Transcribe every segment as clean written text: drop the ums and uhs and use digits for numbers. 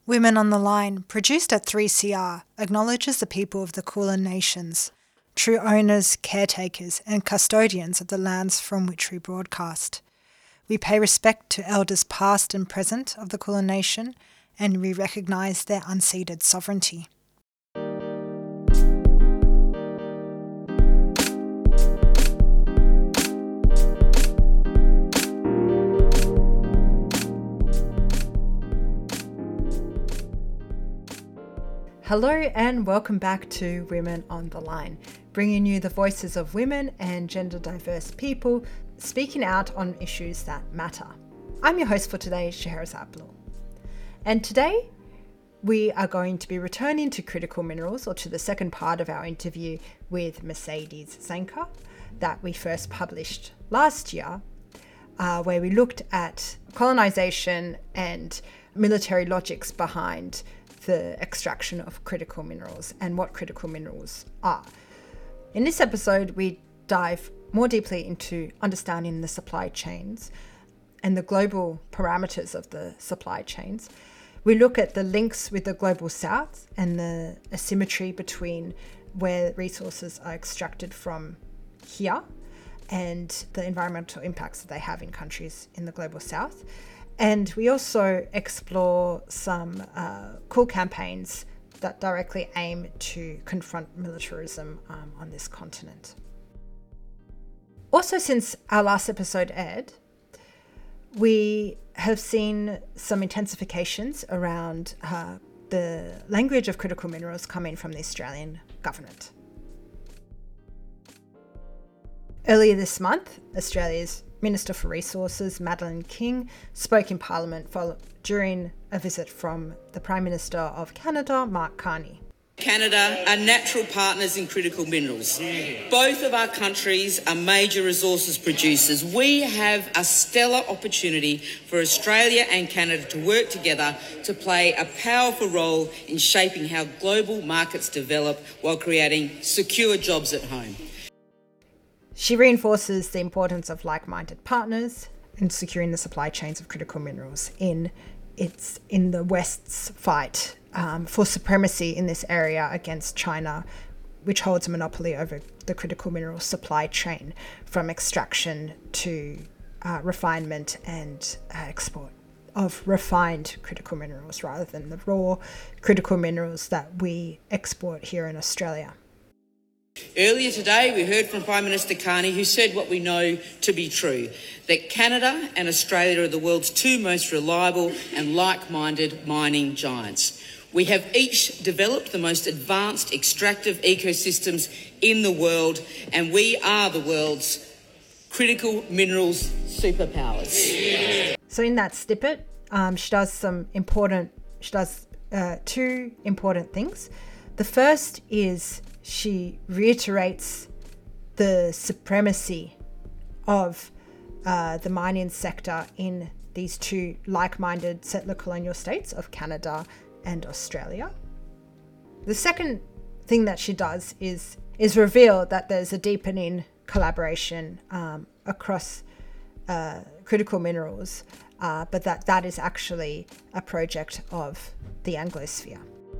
Women on the Line, produced at 3CR, acknowledges the people of the Kulin Nations, true owners, caretakers, and custodians of the lands from which we broadcast. We pay respect to elders past and present of the Kulin Nation, and we recognise their unceded sovereignty. Hello and welcome back to Women on the Line, bringing you the voices of women and gender diverse people speaking out on issues that matter. I'm your host for today, Scheherazade Blue. And today we are going to be returning to critical minerals, or to the second part of our interview with Mercedes Zanker that we first published last year, where we looked at colonisation and military logics behind the extraction of critical minerals and what critical minerals are. In this episode, we dive more deeply into understanding the supply chains and the global parameters of the supply chains. We look at the links with the global south and the asymmetry between where resources are extracted from here and the environmental impacts that they have in countries in the global south. And we also explore some cool campaigns that directly aim to confront militarism on this continent. Also, since our last episode aired, we have seen some intensifications around the language of critical minerals coming from the Australian government. Earlier this month, Australia's Minister for Resources, Madeleine King, spoke in Parliament during a visit from the Prime Minister of Canada, Mark Carney. Canada are natural partners in critical minerals. Both of our countries are major resources producers. We have a stellar opportunity for Australia and Canada to work together to play a powerful role in shaping how global markets develop while creating secure jobs at home. She reinforces the importance of like-minded partners in securing the supply chains of critical minerals in the West's fight for supremacy in this area against China, which holds a monopoly over the critical mineral supply chain from extraction to refinement and export of refined critical minerals rather than the raw critical minerals that we export here in Australia. Earlier today, we heard from Prime Minister Carney, who said what we know to be true, that Canada and Australia are the world's two most reliable and like-minded mining giants. We have each developed the most advanced extractive ecosystems in the world, and we are the world's critical minerals superpowers. So in that snippet, she does two important things. The first is she reiterates the supremacy of the mining sector in these two like-minded settler colonial states of Canada and Australia. The second thing that she does is reveal that there's a deepening collaboration across critical minerals, but that is actually a project of the Anglosphere.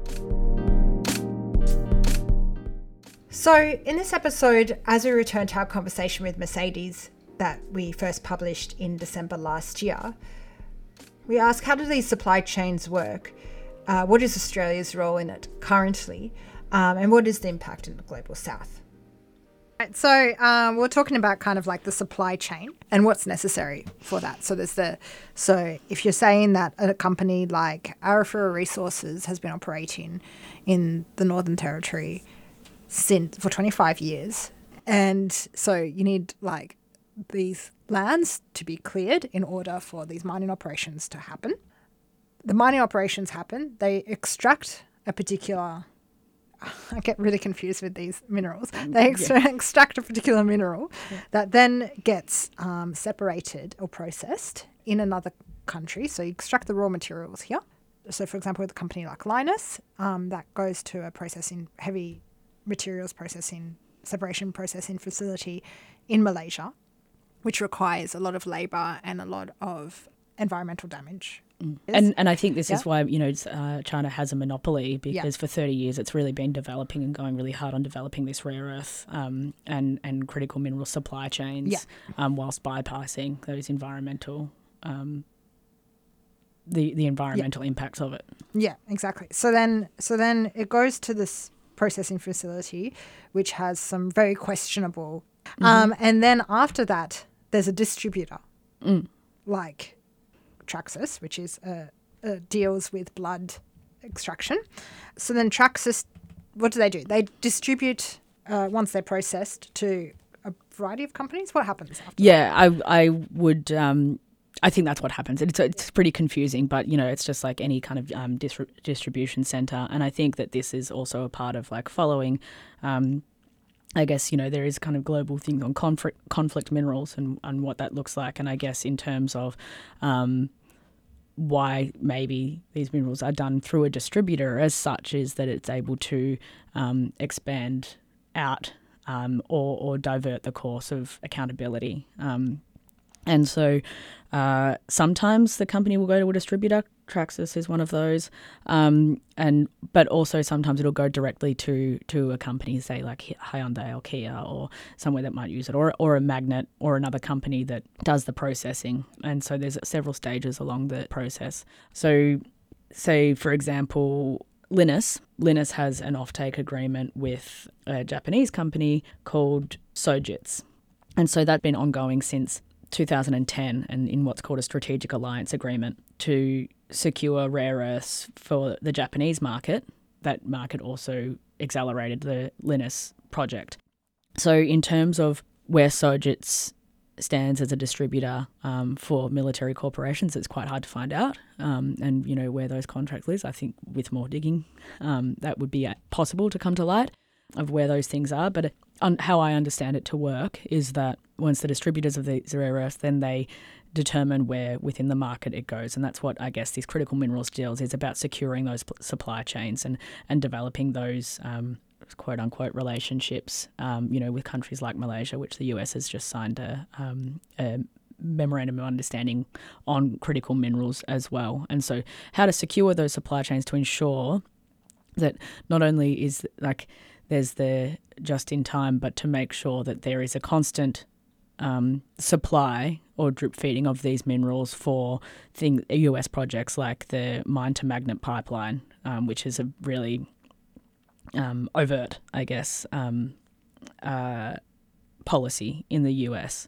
So in this episode, as we return to our conversation with Mercedes that we first published in December last year, we ask, how do these supply chains work? What is Australia's role in it currently? And what is the impact in the global south? Right, so we're talking about kind of like the supply chain and what's necessary for that. So if you're saying that a company like Arafura Resources has been operating in the Northern Territory for 25 years, and so you need like these lands to be cleared in order for these mining operations to happen. The mining operations happen, they extract a particular, I get really confused with these minerals. They extract a particular mineral that then gets separated or processed in another country. So you extract the raw materials here. So for example, with a company like Lynas, that goes to a heavy materials separation processing facility in Malaysia, which requires a lot of labour and a lot of environmental damage And I think this is why, China has a monopoly, because for 30 years it's really been developing and going really hard on developing this rare earth and critical mineral supply chains whilst bypassing those environmental the environmental impacts of it. Yeah, exactly. So then it goes to this processing facility, which has some very questionable. And then after that, there's a distributor like Traxys, which is deals with blood extraction. So then Traxys, what do? They distribute once they're processed to a variety of companies. What happens after that? I would. I think that's what happens. It's pretty confusing, but it's just like any kind of distribution center. And I think that this is also a part of like following. I guess, there is kind of global thing on conflict minerals and what that looks like. And I guess in terms of why maybe these minerals are done through a distributor as such is that it's able to expand out or divert the course of accountability. And so sometimes the company will go to a distributor. Traxys is one of those. But also sometimes it'll go directly to a company, say like Hyundai or Kia or somewhere that might use it, or a magnet or another company that does the processing. And so there's several stages along the process. So say, for example, Lynas has an offtake agreement with a Japanese company called Sojitz. And so that's been ongoing since 2010 and in what's called a strategic alliance agreement to secure rare earths for the Japanese market. That market also accelerated the Lynas project. So in terms of where Sojitz stands as a distributor for military corporations, it's quite hard to find out. And, where those contracts live, I think with more digging, that would be possible to come to light of where those things are. But how I understand it to work is that once the distributors of these rare earths, then they determine where within the market it goes. And that's what I guess these critical minerals deals is about, securing those supply chains and developing those quote unquote relationships, with countries like Malaysia, which the US has just signed a memorandum of understanding on critical minerals as well. And so how to secure those supply chains to ensure that not only is like there's the just in time, but to make sure that there is a constant supply or drip feeding of these minerals for US projects like the mine to magnet pipeline, which is a really overt, I guess, policy in the US.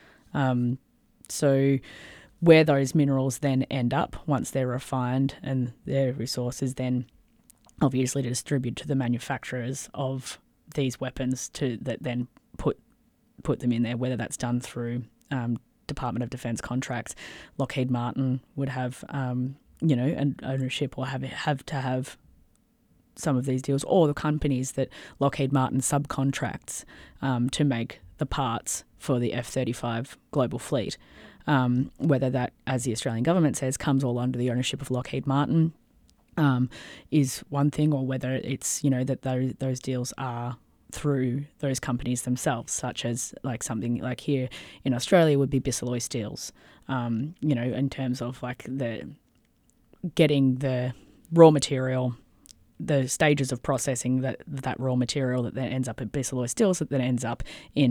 So where those minerals then end up once they're refined and their resources then obviously to distribute to the manufacturers of these weapons that then put them in there, whether that's done through Department of Defense contracts. Lockheed Martin would have, an ownership or have to have some of these deals, or the companies that Lockheed Martin subcontracts to make the parts for the F-35 global fleet. Whether that, as the Australian government says, comes all under the ownership of Lockheed Martin is one thing, or whether it's, that those deals are through those companies themselves, such as like something like here in Australia would be Bisalloy Steels, in terms of like getting the raw material, the stages of processing that raw material that then ends up at Bisalloy Steels, that then ends up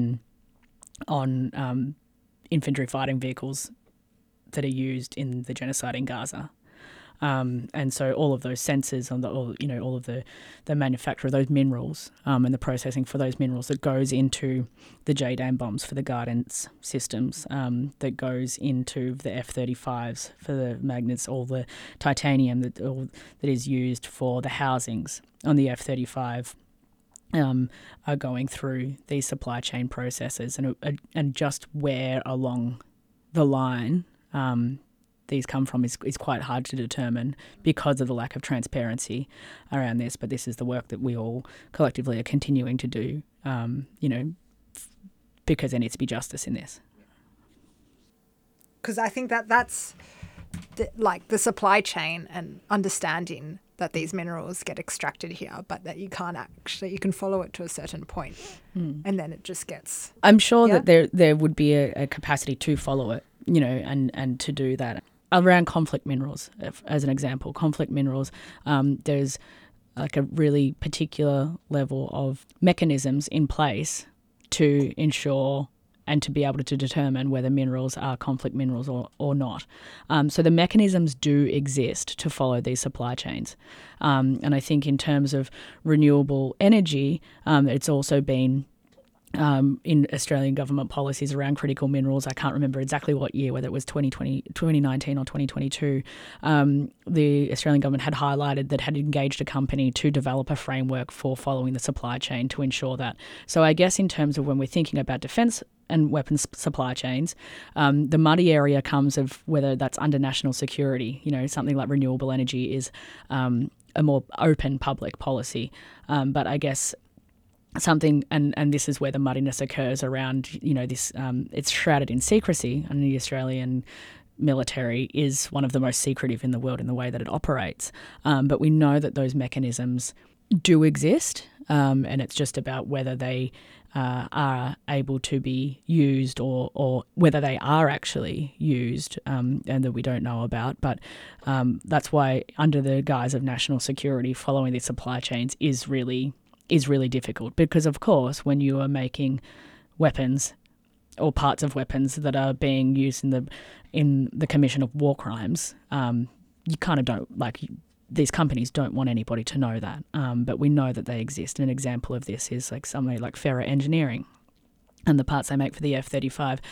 on infantry fighting vehicles that are used in the genocide in Gaza. And so all of those sensors on all of the manufacture of those minerals and the processing for those minerals that goes into the JDAM bombs for the Guidance systems, that goes into the F-35s for the magnets, all the titanium that is used for the housings on the F-35 are going through these supply chain processes, and just where along the line these come from is quite hard to determine because of the lack of transparency around this. But this is the work that we all collectively are continuing to do, because there needs to be justice in this. Because I think that's the supply chain and understanding that these minerals get extracted here, but that you can follow it to a certain point, and then it just gets... I'm sure that there would be a capacity to follow it, and to do that. around conflict minerals, as an example. Conflict minerals, there's like a really particular level of mechanisms in place to ensure and to be able to determine whether minerals are conflict minerals or not. So the mechanisms do exist to follow these supply chains. And I think in terms of renewable energy, it's also been in Australian government policies around critical minerals. I can't remember exactly what year, whether it was 2019 or 2022, the Australian government had highlighted that had engaged a company to develop a framework for following the supply chain to ensure that. So I guess in terms of when we're thinking about defence and weapons supply chains, the muddy area comes of whether that's under national security. Something like renewable energy is a more open public policy. But I guess something, and this is where the muddiness occurs around, this, it's shrouded in secrecy, and the Australian military is one of the most secretive in the world in the way that it operates. But we know that those mechanisms do exist, and it's just about whether they are able to be used or whether they are actually used, and that we don't know about. But that's why, under the guise of national security, following these supply chains is really difficult, because of course when you are making weapons or parts of weapons that are being used in the commission of war crimes, you kind of don't, these companies don't want anybody to know that, but we know that they exist. And an example of this is like somebody like Ferro Engineering, and the parts they make for the F-35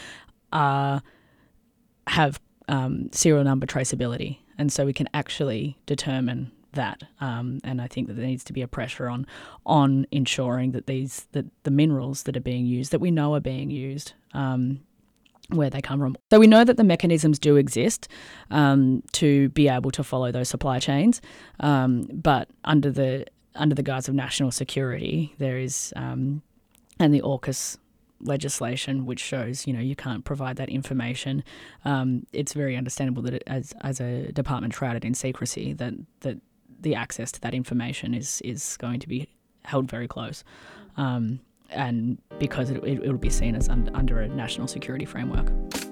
have serial number traceability, and so we can actually determine that, and I think that there needs to be a pressure on ensuring that the minerals that are being used, that we know are being used, where they come from. So we know that the mechanisms do exist to be able to follow those supply chains, but under the guise of national security, there is and the AUKUS legislation, which shows you can't provide that information. It's very understandable that as a department shrouded in secrecy, that the access to that information is going to be held very close, and because it will be seen as under a national security framework.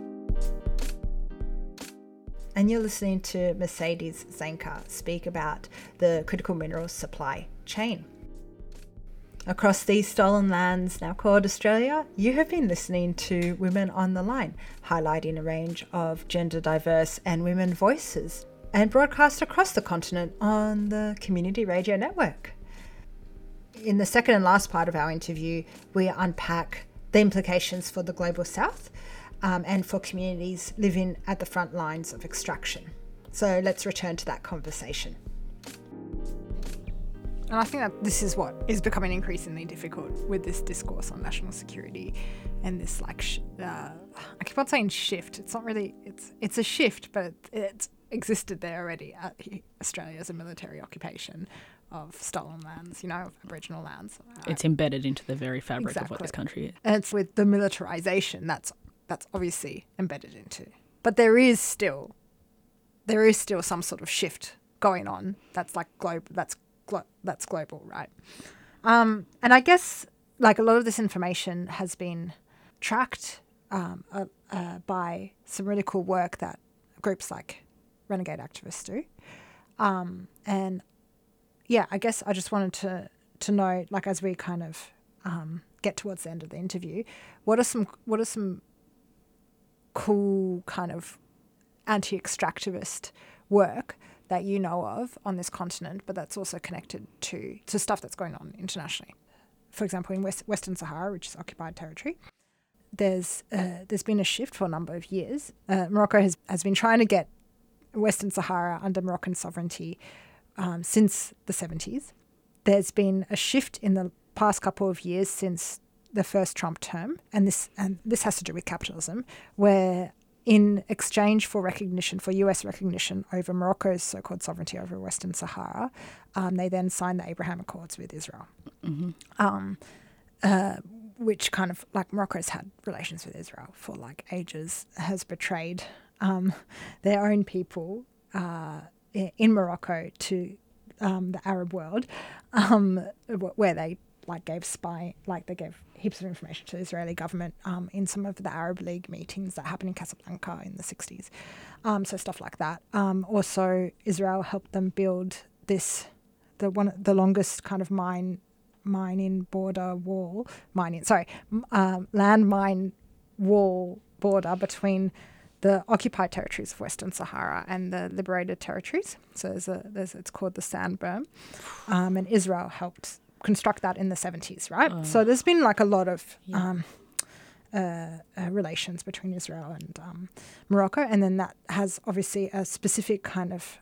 And you're listening to Mercedes Zanker speak about the critical minerals supply chain. Across these stolen lands now called Australia, you have been listening to Women on the Line, highlighting a range of gender diverse and women voices, and broadcast across the continent on the Community Radio Network. In the second and last part of our interview, we unpack the implications for the Global South and for communities living at the front lines of extraction. So let's return to that conversation. And I think that this is what is becoming increasingly difficult with this discourse on national security and this I keep on saying shift. It's not really, it's a shift, but it's existed there already. Australia as a military occupation of stolen lands, of Aboriginal lands. It's embedded into the very fabric of what this country is. And it's with the militarisation that's obviously embedded into. But there is still some sort of shift going on that's like global. That's global, right? And I guess a lot of this information has been tracked by some really cool work that groups like Renegade Activists do. And yeah, I guess I just wanted to know, as we kind of get towards the end of the interview, what are some cool kind of anti-extractivist work that you know of on this continent, but that's also connected to stuff that's going on internationally. For example, in Western Sahara, which is occupied territory, there's been a shift for a number of years. Morocco has been trying to get Western Sahara under Moroccan sovereignty since the 70s. There's been a shift in the past couple of years since the first Trump term, and this has to do with capitalism, where in exchange for recognition, for US recognition over Morocco's so-called sovereignty over Western Sahara, they then signed the Abraham Accords with Israel, which kind of, Morocco's had relations with Israel for ages, has betrayed their own people in Morocco to the Arab world, where they they gave heaps of information to the Israeli government in some of the Arab League meetings that happened in Casablanca in the 60s. So stuff like that. Also, Israel helped them build the longest kind of landmine wall border between the occupied territories of Western Sahara and the liberated territories. So it's called the sand berm, and Israel helped construct that in the 70s, right? So there's been like a lot of relations between Israel and Morocco, and then that has obviously a specific kind of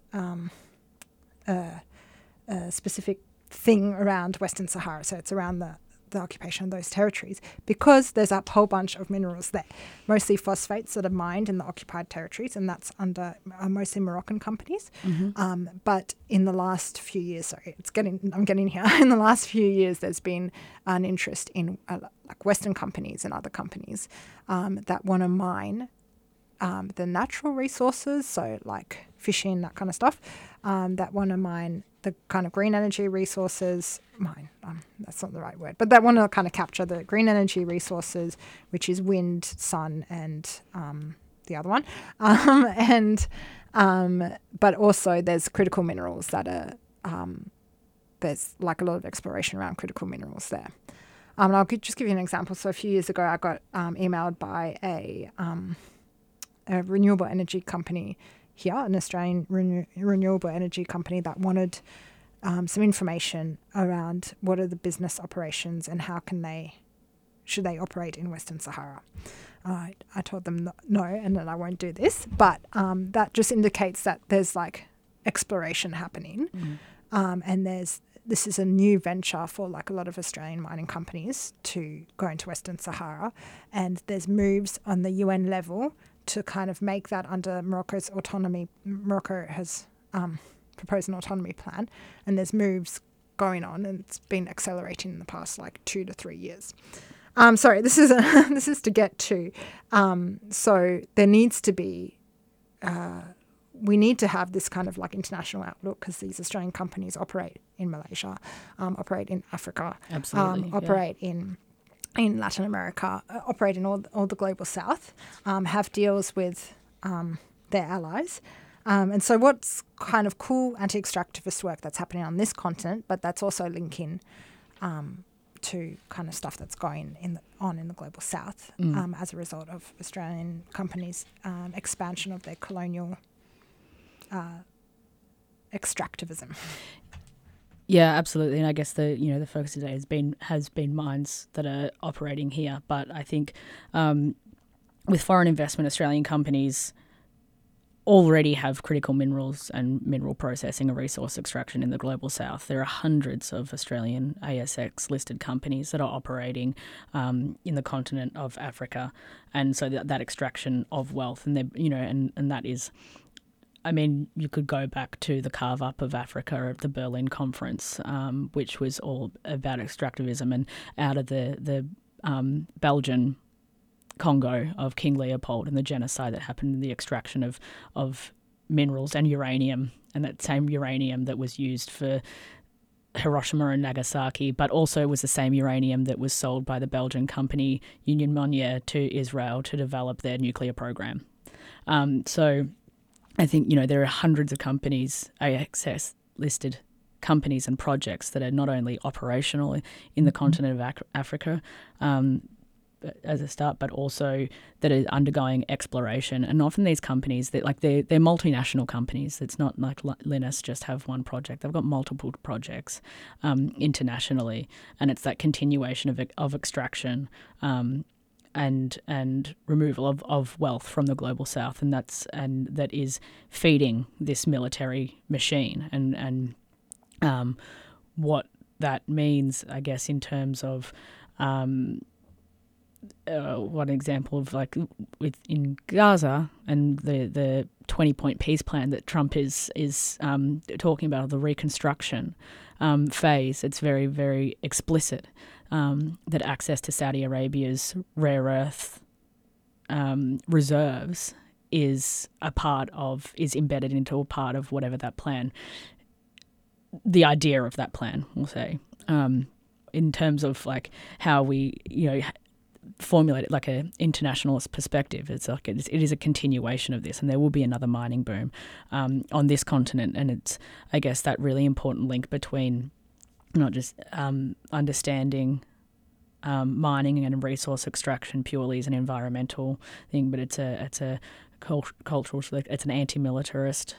specific thing around Western Sahara. So it's around the occupation of those territories, because there's a whole bunch of minerals there, mostly phosphates that are mined in the occupied territories, and that's under mostly Moroccan companies. But in the last few years, I'm getting here. In the last few years, there's been an interest in like Western companies and other companies that want to mine the natural resources, so like fishing, that kind of stuff, that want to mine the kind of green energy resources, that's not the right word, but that want to kind of capture the green energy resources, which is wind, sun, and the other one. But also there's critical minerals that are, there's like a lot of exploration around critical minerals there. And I'll just give you an example. So a few years ago, I got emailed by a renewable energy company here, an Australian renewable energy company that wanted some information around what are the business operations and how should they operate in Western Sahara. I told them no, and that I won't do this, but that just indicates that there's like exploration happening, and this is a new venture for like a lot of Australian mining companies to go into Western Sahara, and there's moves on the UN level to kind of make that under Morocco's autonomy. Morocco has proposed an autonomy plan, and there's moves going on, and it's been accelerating in the past like 2 to 3 years. Sorry, this is to get to. So there needs to be, we need to have this kind of like international outlook, because these Australian companies operate in Malaysia, operate in Africa, operate in Latin America, operate in all the global south, have deals with their allies. And so what's kind of cool anti-extractivist work that's happening on this continent, but that's also linking to kind of stuff that's going on in the global south as a result of Australian companies' expansion of their colonial extractivism. Yeah, absolutely. And I guess the focus today has been mines that are operating here. But I think with foreign investment, Australian companies already have critical minerals and mineral processing and resource extraction in the global south. There are hundreds of Australian ASX listed companies that are operating in the continent of Africa, and so that extraction of wealth, and and that is. I mean, you could go back to the carve-up of Africa at the Berlin Conference, which was all about extractivism, and out of the Belgian Congo of King Leopold and the genocide that happened in the extraction of minerals and uranium, and that same uranium that was used for Hiroshima and Nagasaki, but also was the same uranium that was sold by the Belgian company Union Monier to Israel to develop their nuclear program. So I think, there are hundreds of companies, ASX listed companies and projects that are not only operational in the continent of Africa as a start, but also that are undergoing exploration. And often these companies, they're multinational companies. It's not like Lynas just have one project. They've got multiple projects internationally, and it's that continuation of extraction and removal of wealth from the global south, and that is feeding this military machine, and what that means, I guess, in terms of one example of in Gaza and the 20-point peace plan that Trump is talking about, the reconstruction phase. It's very, very explicit that access to Saudi Arabia's rare earth reserves is embedded into a part of whatever that plan, the idea of that plan, we'll say. in terms of like how we, formulate it like a internationalist perspective. It's like it is a continuation of this, and there will be another mining boom on this continent. And it's, I guess, that really important link between not just understanding mining and resource extraction purely as an environmental thing, but it's a cultural, it's an anti-militarist.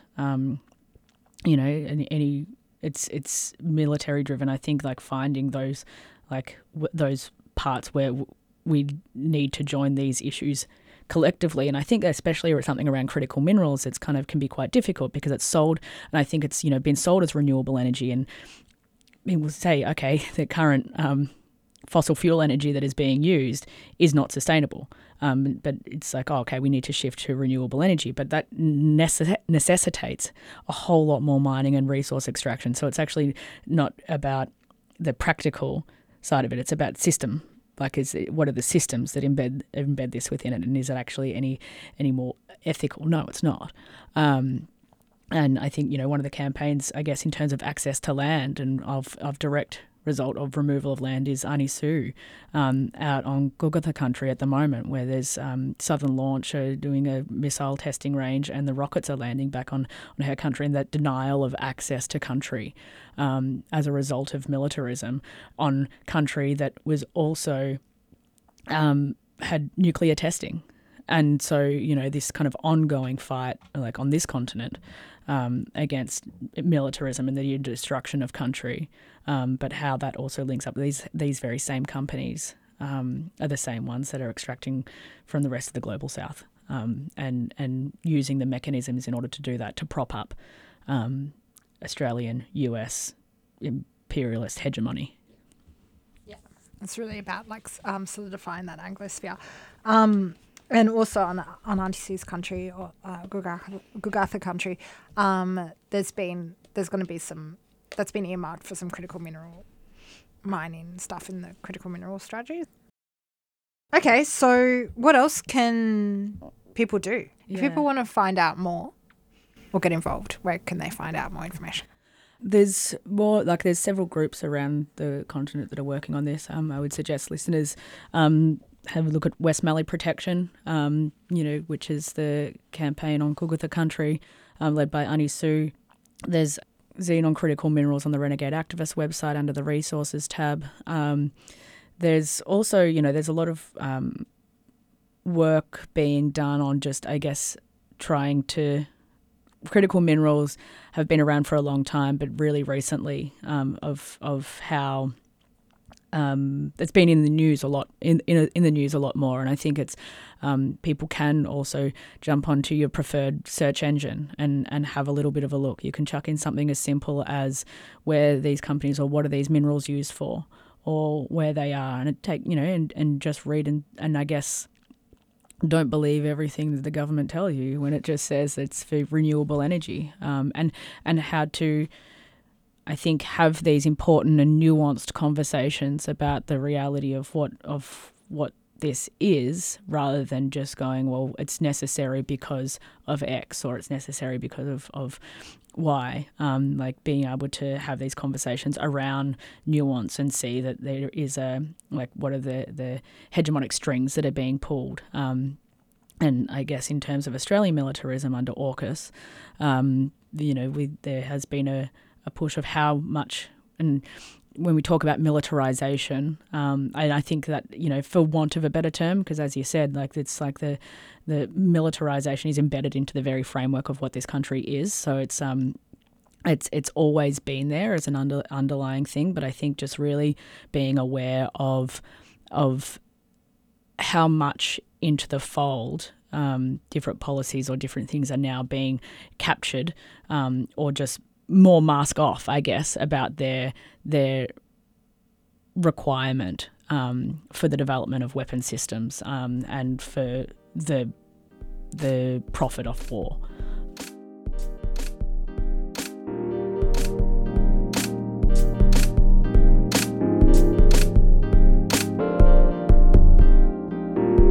It's military driven. I think like finding those those parts where we need to join these issues collectively. And I think especially with something around critical minerals, it's kind of can be quite difficult because it's sold, and I think it's, been sold as renewable energy, and people say, okay, the current fossil fuel energy that is being used is not sustainable. But it's like, okay, we need to shift to renewable energy, but that necessitates a whole lot more mining and resource extraction. So it's actually not about the practical side of it. It's about system. Like, what are the systems that embed this within it, and is it actually any more ethical? No, it's not. And I think one of the campaigns, I guess, in terms of access to land and of direct result of removal of land is Anisu out on Gugutha country at the moment, where there's Southern Launch doing a missile testing range, and the rockets are landing back on her country, and that denial of access to country as a result of militarism on country that was also had nuclear testing. And so, this kind of ongoing fight, like on this continent, against militarism and the destruction of country, but how that also links up. These very same companies are the same ones that are extracting from the rest of the global south, and using the mechanisms in order to do that, to prop up Australian, US imperialist hegemony. Yeah, it's really about solidifying that Anglosphere. And also on Antisu's country, or Gugutha country, there's going to be that's been earmarked for some critical mineral mining stuff in the critical mineral strategy. Okay, so what else can people do? If people want to find out more or get involved, where can they find out more information? There's several groups around the continent that are working on this. I would suggest listeners have a look at West Mallee Protection, which is the campaign on Gugutha country, led by Anisu. There's Zine on critical minerals on the Renegade Activist website under the resources tab. There's also, there's a lot of work being done on just, I guess, trying to... Critical minerals have been around for a long time, but really recently of how... it's been in the news a lot, in the news a lot more, and I think it's people can also jump onto your preferred search engine and have a little bit of a look. You can chuck in something as simple as where these companies, or what are these minerals used for, or where they are, and and just read and I guess don't believe everything that the government tells you when it just says it's for renewable energy, and how to, I think, have these important and nuanced conversations about the reality of what this is, rather than just going, well, it's necessary because of X, or it's necessary because of Y. Like being able to have these conversations around nuance and see that there is what are the hegemonic strings that are being pulled. And I guess in terms of Australian militarism under AUKUS, there has been a push of how much, and when we talk about militarization, I think that, for want of a better term, because as you said, it's like the militarization is embedded into the very framework of what this country is. So it's always been there as an underlying thing, but I think just really being aware of how much into the fold different policies or different things are now being captured, or just more mask off, I guess, about their requirement for the development of weapon systems, and for the profit of war.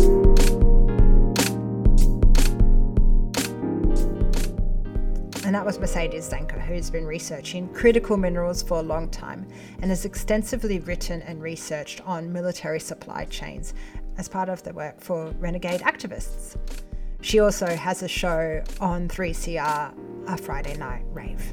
And that was Mercedes Zanker, who's been researching critical minerals for a long time and has extensively written and researched on military supply chains as part of the work for renegade activists. She also has a show on 3CR, a Friday night rave.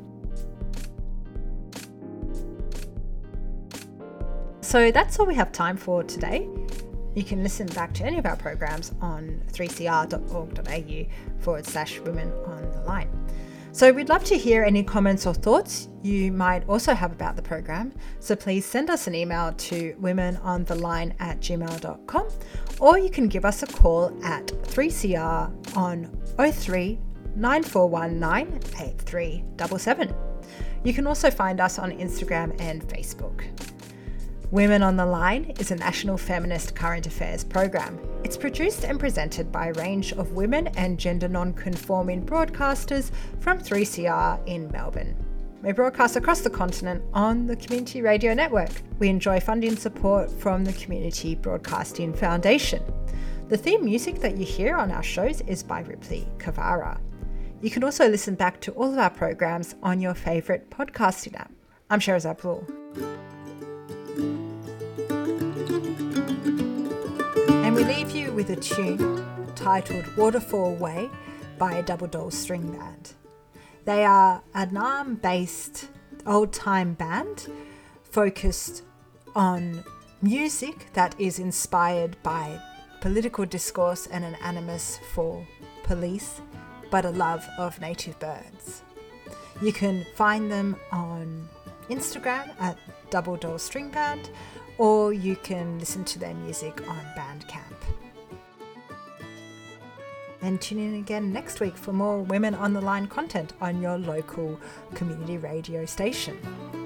So that's all we have time for today. You can listen back to any of our programs on 3cr.org.au/women on the line. So we'd love to hear any comments or thoughts you might also have about the program. So please send us an email to womenontheline@gmail.com, or you can give us a call at 3CR on 03 9419 8377. You can also find us on Instagram and Facebook. Women on the Line is a national feminist current affairs program. It's produced and presented by a range of women and gender non-conforming broadcasters from 3CR in Melbourne. We broadcast across the continent on the Community Radio Network. We enjoy funding support from the Community Broadcasting Foundation. The theme music that you hear on our shows is by Ripley Kavara. You can also listen back to all of our programs on your favourite podcasting app. I'm Sherazad Brule. And we leave you with a tune titled Waterfall Way by Double Doll String Band. They are a Naarm-based old-time band focused on music that is inspired by political discourse and an animus for police, but a love of native birds. You can find them on Instagram at Double Doll String Band, or you can listen to their music on Bandcamp. And tune in again next week for more Women on the Line content on your local community radio station.